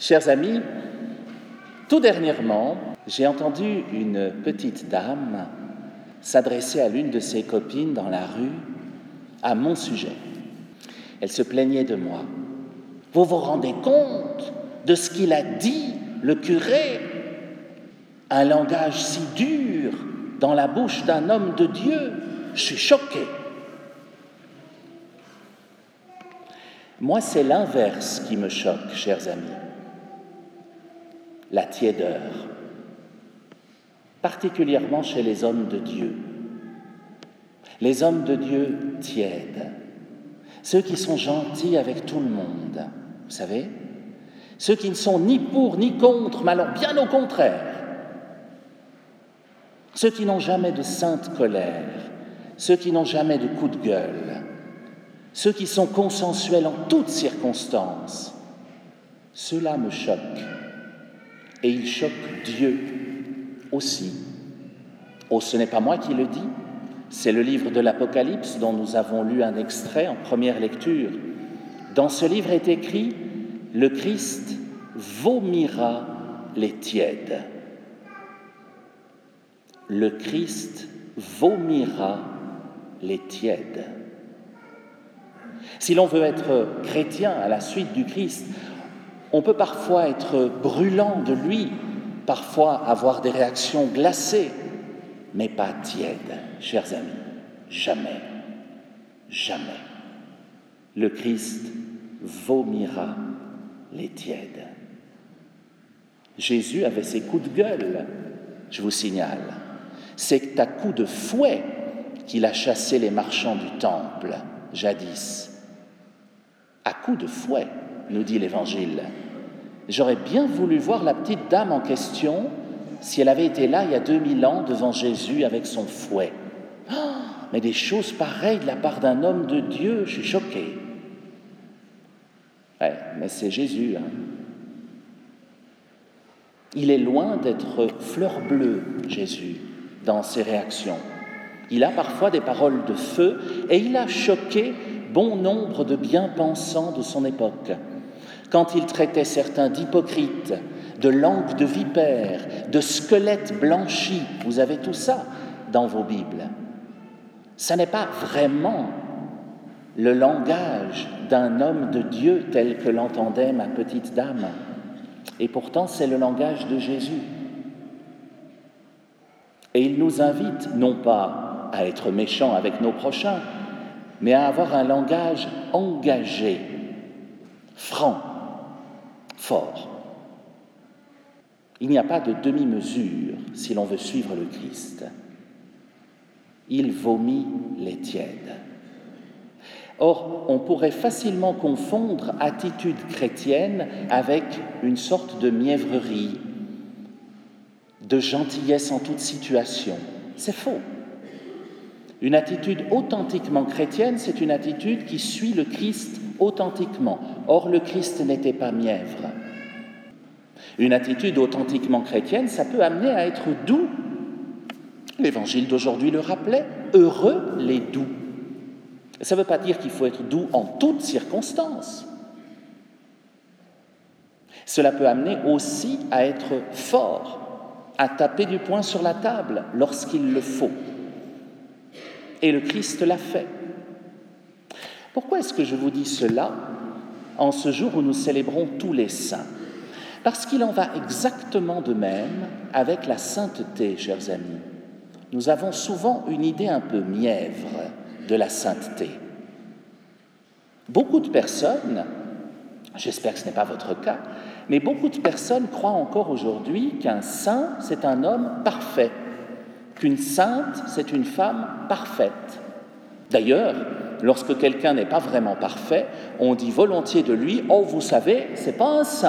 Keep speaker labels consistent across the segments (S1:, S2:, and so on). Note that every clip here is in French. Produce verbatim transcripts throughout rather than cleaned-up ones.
S1: Chers amis, tout dernièrement, j'ai entendu une petite dame s'adresser à l'une de ses copines dans la rue à mon sujet. Elle se plaignait de moi. « Vous vous rendez compte de ce qu'il a dit, le curé? Un langage si dur dans la bouche d'un homme de Dieu. Je suis choquée. » Moi, c'est l'inverse qui me choque, chers amis. La tiédeur, particulièrement chez les hommes de Dieu. Les hommes de Dieu tièdes, ceux qui sont gentils avec tout le monde, vous savez, ceux qui ne sont ni pour ni contre, mais alors bien au contraire, ceux qui n'ont jamais de sainte colère, ceux qui n'ont jamais de coup de gueule, ceux qui sont consensuels en toutes circonstances, ceux-là me choquent. Et ils choquent Dieu aussi. Oh, ce n'est pas moi qui le dis, c'est le livre de l'Apocalypse dont nous avons lu un extrait en première lecture. Dans ce livre est écrit « Le Christ vomira les tièdes ». Le Christ vomira les tièdes. Si l'on veut être chrétien à la suite du Christ, on peut parfois être brûlant de lui, parfois avoir des réactions glacées, mais pas tièdes, chers amis, jamais, jamais. Le Christ vomira les tièdes. Jésus avait ses coups de gueule, je vous signale. C'est à coups de fouet qu'il a chassé les marchands du temple, jadis. À coups de fouet, nous dit l'Évangile. J'aurais bien voulu voir la petite dame en question si elle avait été là il y a deux mille ans devant Jésus avec son fouet. Oh, mais des choses pareilles de la part d'un homme de Dieu, je suis choqué. Ouais, mais c'est Jésus. Hein. Il est loin d'être fleur bleue, Jésus, dans ses réactions. Il a parfois des paroles de feu et il a choqué bon nombre de bien-pensants de son époque. Quand il traitait certains d'hypocrites, de langues de vipères, de squelettes blanchis, vous avez tout ça dans vos Bibles. Ça n'est pas vraiment le langage d'un homme de Dieu tel que l'entendait ma petite dame. Et pourtant, c'est le langage de Jésus. Et il nous invite non pas à être méchants avec nos prochains, mais à avoir un langage engagé, franc, fort. Il n'y a pas de demi-mesure si l'on veut suivre le Christ. Il vomit les tièdes. Or, on pourrait facilement confondre attitude chrétienne avec une sorte de mièvrerie, de gentillesse en toute situation. C'est faux. Une attitude authentiquement chrétienne, c'est une attitude qui suit le Christ authentiquement. Or, le Christ n'était pas mièvre. Une attitude authentiquement chrétienne, ça peut amener à être doux. L'Évangile d'aujourd'hui le rappelait, heureux les doux. Ça ne veut pas dire qu'il faut être doux en toutes circonstances. Cela peut amener aussi à être fort, à taper du poing sur la table lorsqu'il le faut. Et le Christ l'a fait. Pourquoi est-ce que je vous dis cela en ce jour où nous célébrons tous les saints? Parce qu'il en va exactement de même avec la sainteté, chers amis. Nous avons souvent une idée un peu mièvre de la sainteté. Beaucoup de personnes, j'espère que ce n'est pas votre cas, mais beaucoup de personnes croient encore aujourd'hui qu'un saint, c'est un homme parfait, qu'une sainte, c'est une femme parfaite. D'ailleurs, lorsque quelqu'un n'est pas vraiment parfait, on dit volontiers de lui « Oh, vous savez, c'est pas un saint ».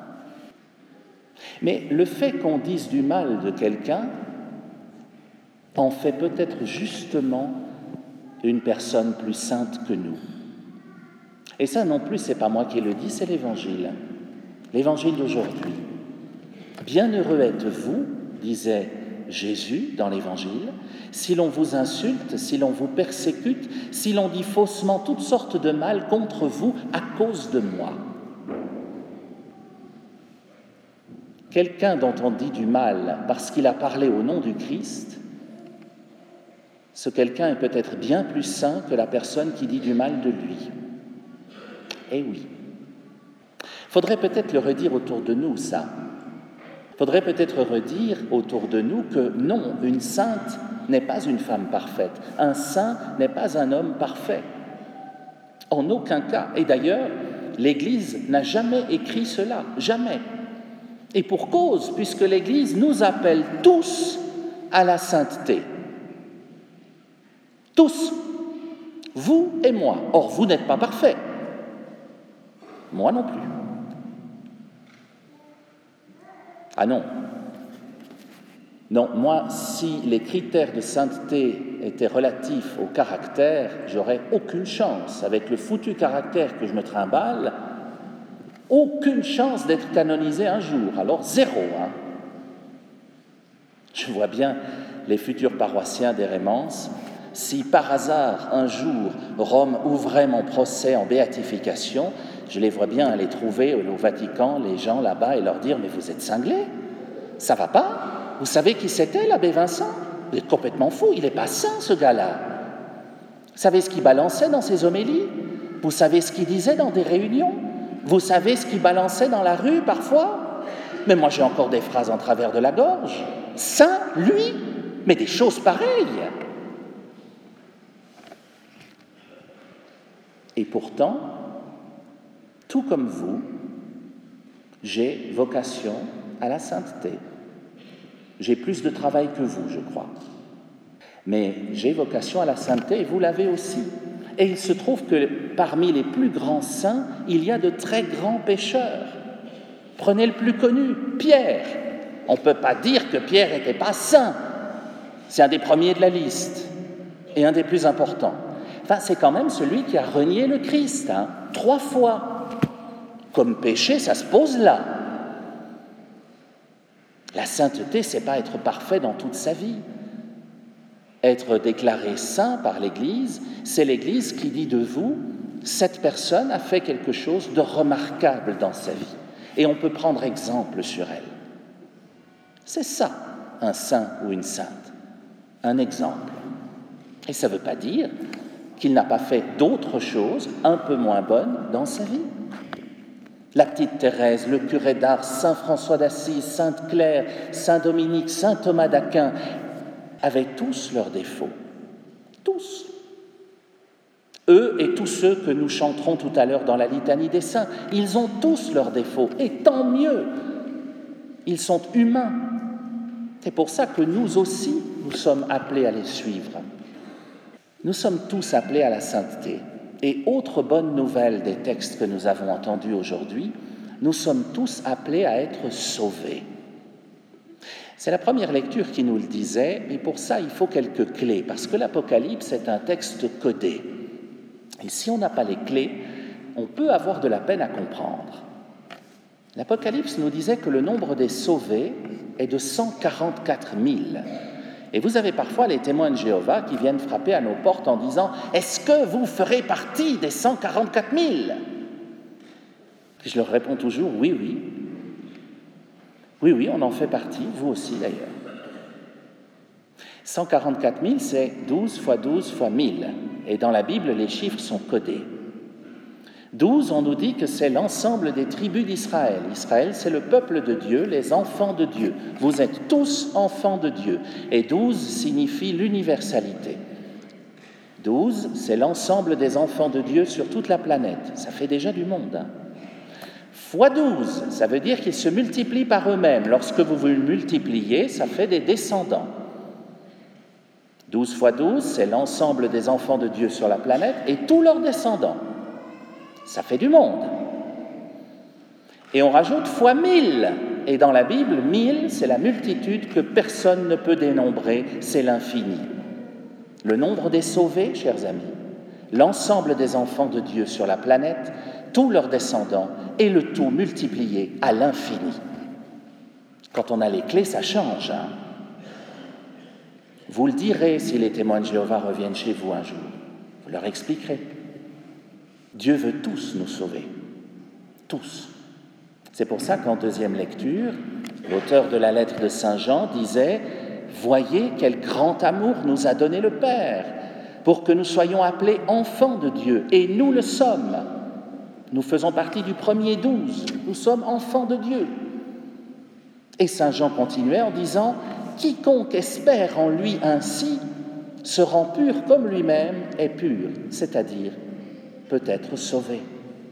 S1: Mais le fait qu'on dise du mal de quelqu'un en fait peut-être justement une personne plus sainte que nous. Et ça non plus, c'est pas moi qui le dis, c'est l'Évangile. L'Évangile d'aujourd'hui. « Bienheureux êtes-vous, disait Jésus dans l'Évangile, si l'on vous insulte, si l'on vous persécute, si l'on dit faussement toutes sortes de mal contre vous à cause de moi. » quelqu'un dont on dit du mal parce qu'il a parlé au nom du Christ, ce quelqu'un est peut-être bien plus saint que la personne qui dit du mal de lui. Eh oui. Faudrait peut-être le redire autour de nous, ça. Faudrait peut-être redire autour de nous que non, une sainte n'est pas une femme parfaite. Un saint n'est pas un homme parfait. En aucun cas. Et d'ailleurs, l'Église n'a jamais écrit cela. Jamais. Et pour cause, puisque l'Église nous appelle tous à la sainteté. Tous. Vous et moi. Or, vous n'êtes pas parfaits. Moi non plus. Ah non. Non, moi, si les critères de sainteté étaient relatifs au caractère, j'aurais aucune chance. Avec le foutu caractère que je me trimballe, aucune chance d'être canonisé un jour. Alors, zéro. Hein. Je vois bien les futurs paroissiens d'Hérémence. Si par hasard, un jour, Rome ouvrait mon procès en béatification, je les vois bien aller trouver au Vatican les gens là-bas et leur dire « Mais vous êtes cinglés? Ça va pas? Vous savez qui c'était, l'abbé Vincent? Vous êtes complètement fou, il n'est pas saint, ce gars-là. Vous savez ce qu'il balançait dans ses homélies? Vous savez ce qu'il disait dans des réunions? Vous savez ce qu'il balançait dans la rue, parfois? Mais moi, j'ai encore des phrases en travers de la gorge. Saint, lui? Mais des choses pareilles! Et pourtant, tout comme vous, j'ai vocation à la sainteté. J'ai plus de travail que vous, je crois. Mais j'ai vocation à la sainteté et vous l'avez aussi. Et il se trouve que parmi les plus grands saints, il y a de très grands pécheurs. Prenez le plus connu, Pierre. On ne peut pas dire que Pierre n'était pas saint. C'est un des premiers de la liste et un des plus importants. Enfin, c'est quand même celui qui a renié le Christ, hein, trois fois. Comme péché, ça se pose là. La sainteté, c'est pas être parfait dans toute sa vie. Être déclaré saint par l'Église, c'est l'Église qui dit de vous, cette personne a fait quelque chose de remarquable dans sa vie. Et on peut prendre exemple sur elle. C'est ça, un saint ou une sainte. Un exemple. Et ça ne veut pas dire qu'il n'a pas fait d'autres choses un peu moins bonnes dans sa vie. La petite Thérèse, le curé d'Ars, saint François d'Assise, sainte Claire, saint Dominique, saint Thomas d'Aquin avaient tous leurs défauts. Tous. Eux et tous ceux que nous chanterons tout à l'heure dans la litanie des saints, ils ont tous leurs défauts, et tant mieux. Ils sont humains. C'est pour ça que nous aussi, nous sommes appelés à les suivre. Nous sommes tous appelés à la sainteté. Et autre bonne nouvelle des textes que nous avons entendus aujourd'hui, nous sommes tous appelés à être sauvés. C'est la première lecture qui nous le disait, mais pour ça, il faut quelques clés, parce que l'Apocalypse est un texte codé. Et si on n'a pas les clés, on peut avoir de la peine à comprendre. L'Apocalypse nous disait que le nombre des sauvés est de cent quarante-quatre mille. Et vous avez parfois les témoins de Jéhovah qui viennent frapper à nos portes en disant « Est-ce que vous ferez partie des cent quarante-quatre mille » Je leur réponds toujours « Oui, oui. Oui, oui, on en fait partie, vous aussi d'ailleurs. » cent quarante-quatre mille, c'est douze fois douze fois mille. Et dans la Bible, les chiffres sont codés. douze, on nous dit que c'est l'ensemble des tribus d'Israël. Israël, c'est le peuple de Dieu, les enfants de Dieu. Vous êtes tous enfants de Dieu. Et douze signifie l'universalité. douze, c'est l'ensemble des enfants de Dieu sur toute la planète. Ça fait déjà du monde. Hein. Fois douze, ça veut dire qu'ils se multiplient par eux-mêmes. Lorsque vous vous multipliez, ça fait des descendants. douze fois douze, c'est l'ensemble des enfants de Dieu sur la planète et tous leurs descendants. Ça fait du monde. Et on rajoute fois mille. Et dans la Bible, mille, c'est la multitude que personne ne peut dénombrer, c'est l'infini. Le nombre des sauvés, chers amis, l'ensemble des enfants de Dieu sur la planète, tous leurs descendants, et le tout multiplié à l'infini. Quand on a les clés, ça change. Hein. Vous le direz si les témoins de Jéhovah reviennent chez vous un jour. Vous leur expliquerez. Dieu veut tous nous sauver. Tous. C'est pour ça qu'en deuxième lecture, L'auteur de la lettre de Saint Jean disait « Voyez quel grand amour nous a donné le Père, pour que nous soyons appelés enfants de Dieu, et nous le sommes. Nous faisons partie du premier douze, nous sommes enfants de Dieu. » Et Saint Jean continuait en disant « Quiconque espère en lui ainsi se rend pur comme lui-même est pur, c'est-à-dire peut être sauvé. »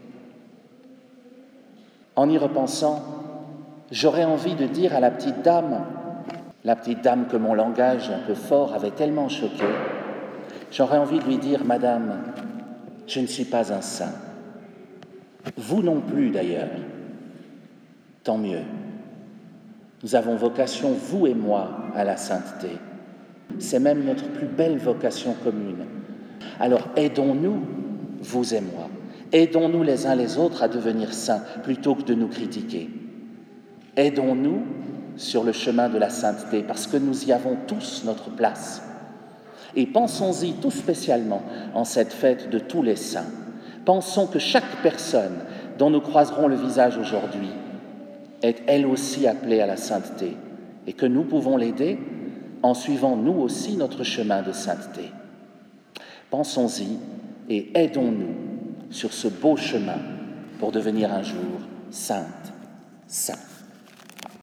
S1: En y repensant, j'aurais envie de dire à la petite dame, la petite dame que mon langage un peu fort avait tellement choquée, j'aurais envie de lui dire « Madame, je ne suis pas un saint. Vous non plus d'ailleurs. Tant mieux. Nous avons vocation, vous et moi, à la sainteté. C'est même notre plus belle vocation commune. Alors aidons-nous, vous et moi. Aidons-nous les uns les autres à devenir saints plutôt que de nous critiquer. Aidons-nous sur le chemin de la sainteté parce que nous y avons tous notre place. Et pensons-y tout spécialement en cette fête de tous les saints. Pensons que chaque personne dont nous croiserons le visage aujourd'hui est elle aussi appelée à la sainteté et que nous pouvons l'aider en suivant nous aussi notre chemin de sainteté. Pensons-y et aidons-nous sur ce beau chemin pour devenir un jour saintes, saints.